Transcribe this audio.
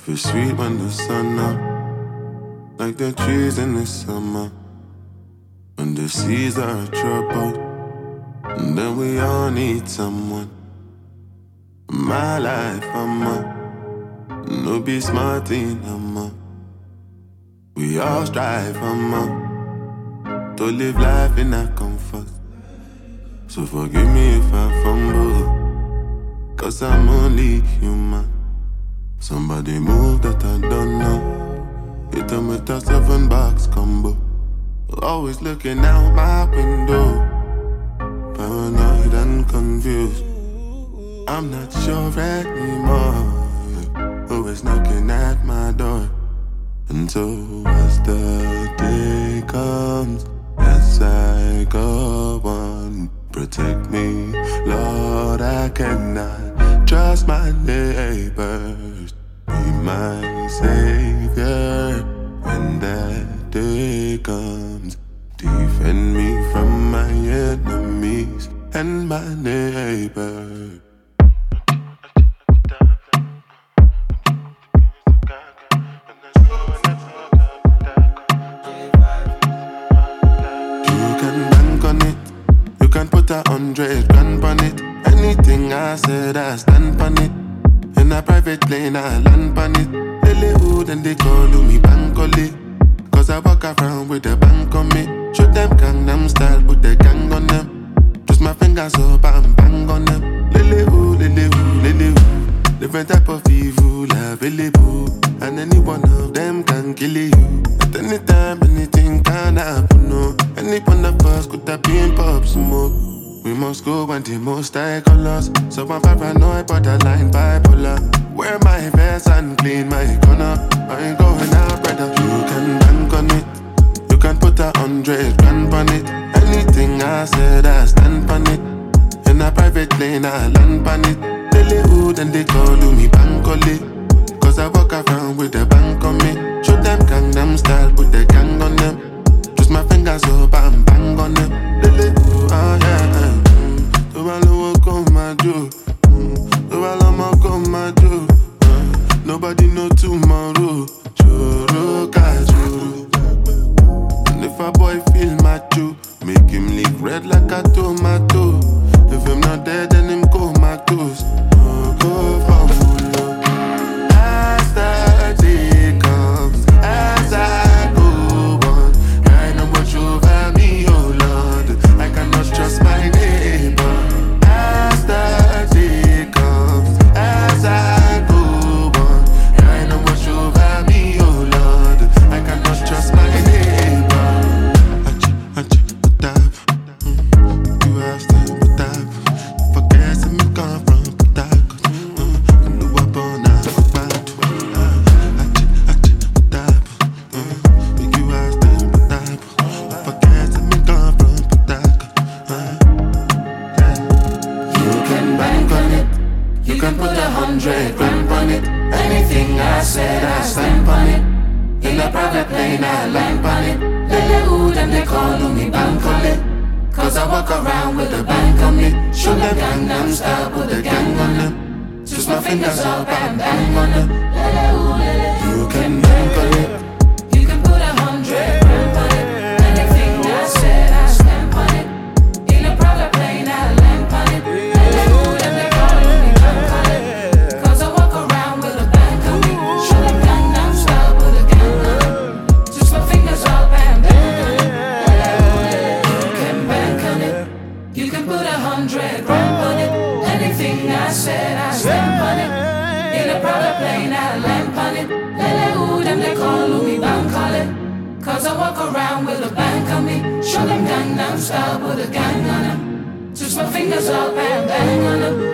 is sweet when the sun up, like the trees in the summer. When the seas are troubled, and then we all need someone. My life, I'm a no be smart in we all strive, to live life in that comfort. So forgive me if I fumble, cause I'm only human. Somebody move that I don't know. Hit them with a 7-box combo. Always looking out my window, paranoid and confused. I'm not sure anymore who is knocking at my door. And so as the day comes, as I go on, protect me, Lord, I cannot trust my neighbors. Be my savior when that day comes. Defend me from my enemies and my neighbor. Put 100 grand on it. Anything I said, I stand on it. In a private plane, I land on it. Lily hood and they call me Bankole. Cause I walk around with a bank on me. Show them Gangnam style, put the gang on them. Twist my fingers up and bang on them. Lily hood, Lily hood, Lily hood. Different type of evil available, and any one of them can kill you. At any time, anything can happen, no. Any one of us could have been pop smoke. We must go and the most high colors. So I'm paranoid, borderline bipolar. Wear my vest and clean my corner. I ain't going out, brother. You can bank on it. You can put 100 grand on it. Anything I said, I stand on it. In a private plane, I land on it. Lily hood and they call me Bankole. Cause I walk around with a bank on me. Show them Gangnam style, put the gang on them. Twist my fingers up and bang on them. Lily hood, oh yeah. So I know what come my do. So I love my come my do. Nobody know tomorrow. Choro kajuru. And if a boy feel macho, make him lick red like a tomato. If I'm not dead, then him comatose. Oh, go for full. As the day comes, as I go on, I know what over me, oh Lord. I cannot trust my neighbor. As the day comes, as I go on, I know what over me, oh Lord. I cannot trust my neighbor. You have to put that. Forget me come from put that. I know I'm born out of bad. You have to put that. Forget me come from put that. You can bank on it. You can put 100 grand on it. Anything I said, I stand on it. In a private plane, I land on it. Lily hood and they call me Bankole. Cause I walk around with a bank on me. Show them Gangnam style, put the gang on them. Twist my fingers up and bang on them. You can bank on it. You can put 100 grand on it. Anything I said, I stamp on it. In a private plane, I land on it. Lily hood and they call me Bankole. Cause I walk around with a bank on me. Show them Gangnam style, put the gang on them. Twist my fingers up and bang on it. You can put 100 grand on it. Anything I said, I stamp on it. In a private plane, I land on it. Lily hood and they call me Bankole. Cause I walk around with a bank on me. Show them Gangnam style, put a gang on them. Twist my fingers up and bang on them.